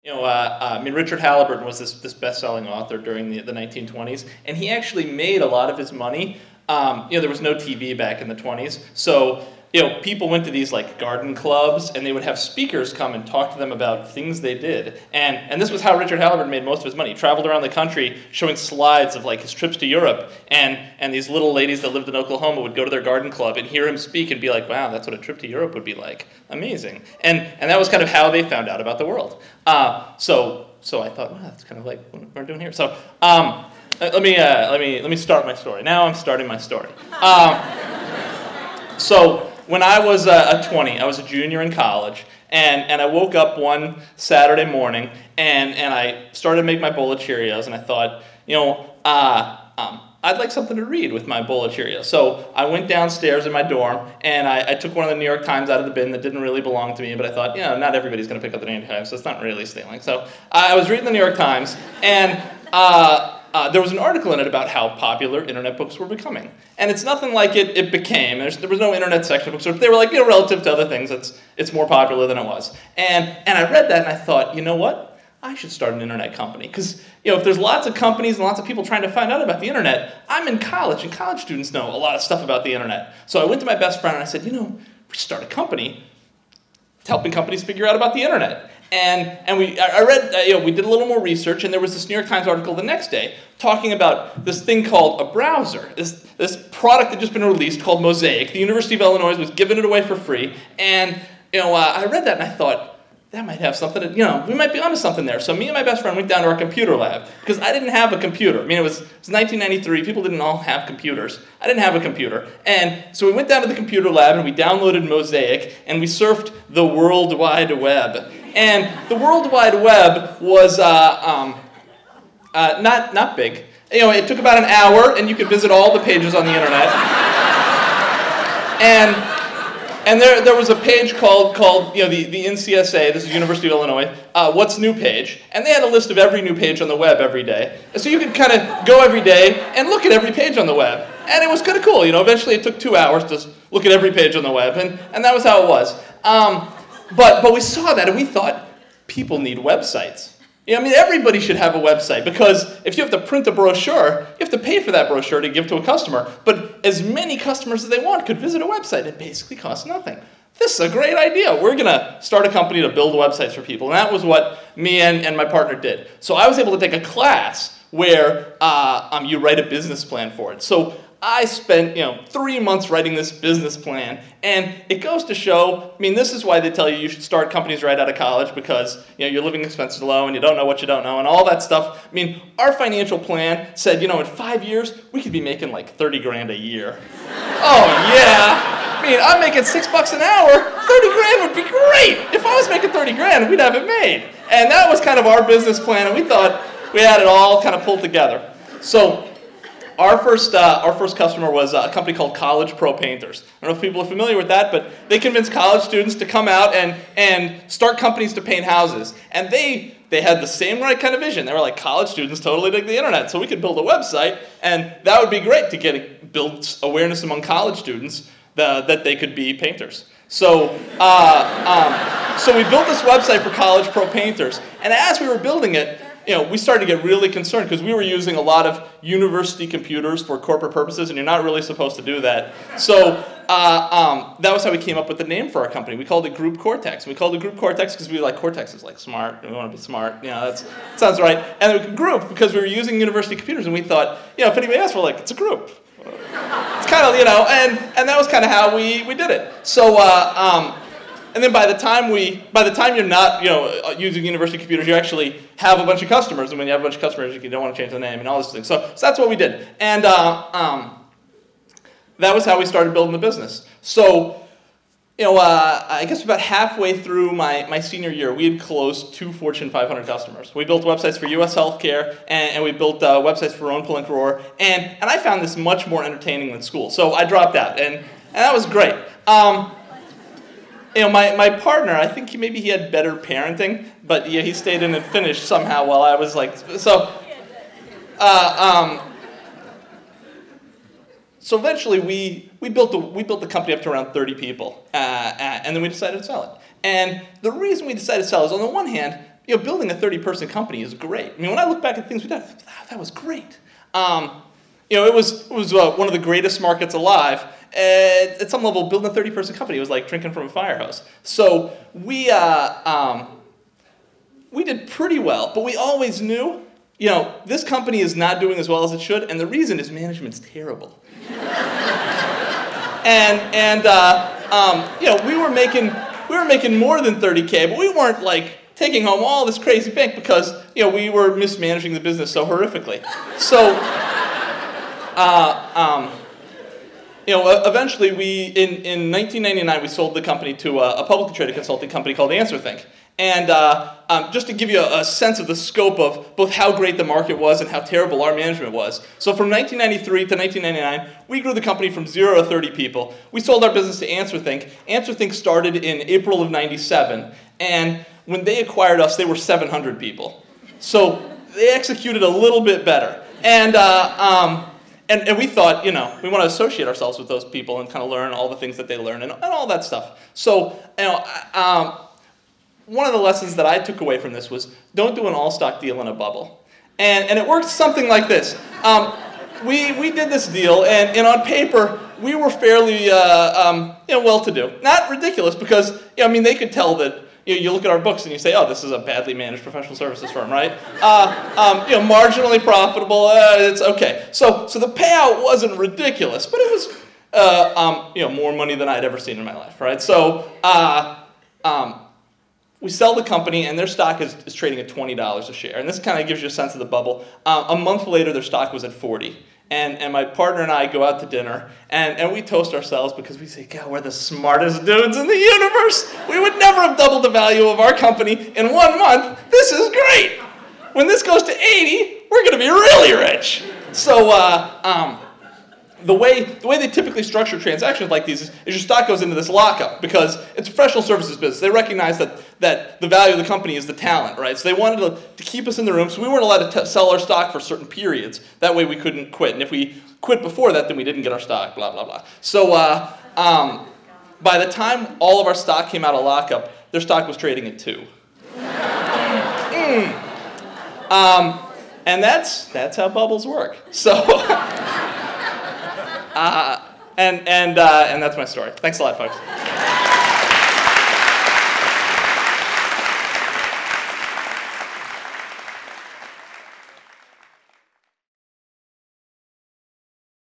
Richard Halliburton was this best-selling author during the 1920s, and he actually made a lot of his money. There was no TV back in the 20s, so people went to these like garden clubs, and they would have speakers come and talk to them about things they did. And this was how Richard Halliburton made most of his money. He traveled around the country showing slides of like his trips to Europe, and these little ladies that lived in Oklahoma would go to their garden club and hear him speak and be like, wow, that's what a trip to Europe would be like. Amazing. And that was kind of how they found out about the world. So I thought, wow, that's kind of like what we're doing here. So let me start my story. Now I'm starting my story. So when I was 20, I was a junior in college, and I woke up one Saturday morning, and I started to make my bowl of Cheerios, and I thought, I'd like something to read with my bowl of Cheerios. So I went downstairs in my dorm, and I took one of the New York Times out of the bin that didn't really belong to me, but I thought, not everybody's going to pick up the New York Times, so it's not really stealing. So I was reading the New York Times, and there was an article in it about how popular internet books were becoming. And it's nothing like it became. There was no internet section of books. They were like, relative to other things, it's more popular than it was. And I read that, and I thought, you know what? I should start an internet company. Because if there's lots of companies and lots of people trying to find out about the internet, I'm in college, and college students know a lot of stuff about the internet. So I went to my best friend, and I said, we should start a company helping companies figure out about the internet. And we did a little more research, and there was this New York Times article the next day talking about this thing called a browser, this product that had just been released called Mosaic. The University of Illinois was giving it away for free, and I read that and I thought, that might have something, we might be onto something there. So me and my best friend went down to our computer lab, because I didn't have a computer. It was 1993, people didn't all have computers. I didn't have a computer. And so we went down to the computer lab, and we downloaded Mosaic, and we surfed the World Wide Web. And the World Wide Web was not big. It took about an hour, and you could visit all the pages on the internet. And there was a page called the NCSA, this is University of Illinois, What's New page, and they had a list of every new page on the web every day. And so you could kind of go every day and look at every page on the web. And it was kind of cool. Eventually it took 2 hours to look at every page on the web, and that was how it was. But we saw that, and we thought, people need websites. Everybody should have a website, because if you have to print a brochure, you have to pay for that brochure to give to a customer. But as many customers as they want could visit a website. It basically costs nothing. This is a great idea. We're going to start a company to build websites for people. And that was what me and my partner did. So I was able to take a class where you write a business plan for it. So I spent 3 months writing this business plan, and it goes to show, this is why they tell you should start companies right out of college, because your living expenses are low and you don't know what you don't know and all that stuff. Our financial plan said, in 5 years, we could be making like 30 grand a year. Oh yeah, I'm making $6 an hour, 30 grand would be great. If I was making 30 grand, we'd have it made. And that was kind of our business plan, and we thought we had it all kind of pulled together. So our first customer was a company called College Pro Painters. I don't know if people are familiar with that, but they convinced college students to come out and start companies to paint houses. And they had the same right kind of vision. They were like, college students totally dig the internet, so we could build a website, and that would be great to build awareness among college students that they could be painters. So we built this website for College Pro Painters, and as we were building it, we started to get really concerned, because we were using a lot of university computers for corporate purposes, and you're not really supposed to do that. So that was how we came up with the name for our company. We called it Group Cortex. We called it Group Cortex because we were like, Cortex is like smart, and we want to be smart. That sounds right. And Group, because we were using university computers, and we thought, if anybody else, we're like, it's a group. It's kind of, and that was kind of how we did it. So, and then by the time you're not, using university computers, you actually have a bunch of customers. And when you have a bunch of customers, you don't want to change the name and all these things. So that's what we did. And that was how we started building the business. So, I guess about halfway through my senior year, we had closed 2 Fortune 500 customers. We built websites for U.S. Healthcare, and we built websites for Rowan Pullink Roar. And I found this much more entertaining than school. So I dropped out, and that was great. My partner, I think maybe he had better parenting, but he stayed in and finished somehow while I was like, so eventually we built the company up to around 30 people, and then we decided to sell it. And the reason we decided to sell is, on the one hand, building a 30-person company is great. I mean, when I look back at things we did, that was great. It was one of the greatest markets alive. At some level, building a 30-person company was like drinking from a fire hose. So we did pretty well, but we always knew, this company is not doing as well as it should, and the reason is management's terrible. We were making more than 30K, but we weren't like taking home all this crazy bank because we were mismanaging the business so horrifically. So eventually in 1999 we sold the company to a publicly traded consulting company called AnswerThink. And just to give you a sense of the scope of both how great the market was and how terrible our management was. So from 1993 to 1999, we grew the company from 0 to 30 people. We sold our business to AnswerThink. AnswerThink started in April of 97. And when they acquired us, they were 700 people. So they executed a little bit better. And we thought, we want to associate ourselves with those people and kind of learn all the things that they learn and all that stuff. So, one of the lessons that I took away from this was don't do an all-stock deal in a bubble. And it worked something like this. We did this deal, and on paper, we were fairly well-to-do. Not ridiculous, because, they could tell that, you look at our books and you say, oh, this is a badly managed professional services firm, right? Marginally profitable, it's okay. So the payout wasn't ridiculous, but it was, more money than I'd ever seen in my life, right? So, we sell the company, and their stock is trading at $20 a share. And this kind of gives you a sense of the bubble. A month later, their stock was at $40. And my partner and I go out to dinner, and we toast ourselves because we say, God, we're the smartest dudes in the universe. We would never have doubled the value of our company in 1 month. This is great. When this goes to 80, we're going to be really rich. So the way they typically structure transactions like these is your stock goes into this lockup because it's a professional services business. They recognize that the value of the company is the talent, right? So they wanted to keep us in the room, so we weren't allowed to sell our stock for certain periods. That way we couldn't quit. And if we quit before that, then we didn't get our stock, blah, blah, blah. So by the time all of our stock came out of lockup, their stock was trading at 2. And that's how bubbles work. So... and that's my story. Thanks a lot, folks.